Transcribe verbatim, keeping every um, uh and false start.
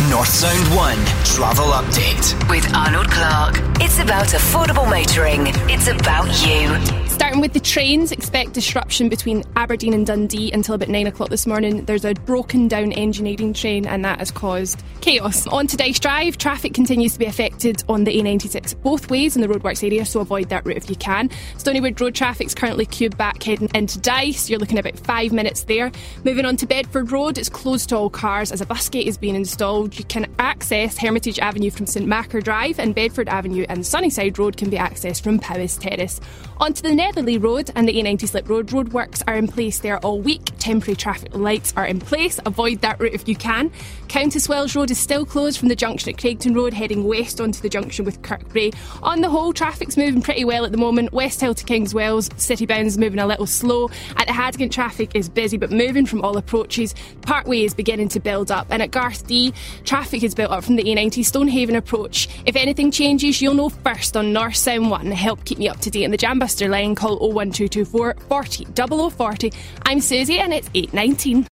North Sound one Travel Update with Arnold Clark. It's about affordable motoring. It's about you. Starting with the trains, expect disruption between Aberdeen and Dundee until about nine o'clock this morning. There's a broken down engineering train and that has caused chaos. On to Dice Drive, traffic continues to be affected on the A ninety-six both ways in the roadworks area, so avoid that route if you can. Stonywood Road traffic's currently queued back heading into Dice. You're looking at about five minutes there. Moving on to Bedford Road, it's closed to all cars as a bus gate is being installed. You can access Hermitage Avenue from St Macher Drive, and Bedford Avenue and Sunnyside Road can be accessed from Powys Terrace. On to the Netherley Road and the A ninety Slip Road. Roadworks are in place there all week. Temporary traffic lights are in place. Avoid that route if you can. Countess Wells Road is still closed from the junction at Craigton Road, heading west onto the junction with Kirkbrae. On the whole, traffic's moving pretty well at the moment. West Hill to Kings Wells, Citybound's moving a little slow. At the Hadigant, traffic is busy but moving from all approaches. Parkway is beginning to build up, and at Garth D, traffic is built up from the A ninety Stonehaven approach. If anything changes, you'll know first on North Sound one. Help keep me up to date on the Jambuster line. Call oh one two two four, four oh, double oh four oh. I'm Susie and it's eight nineteen.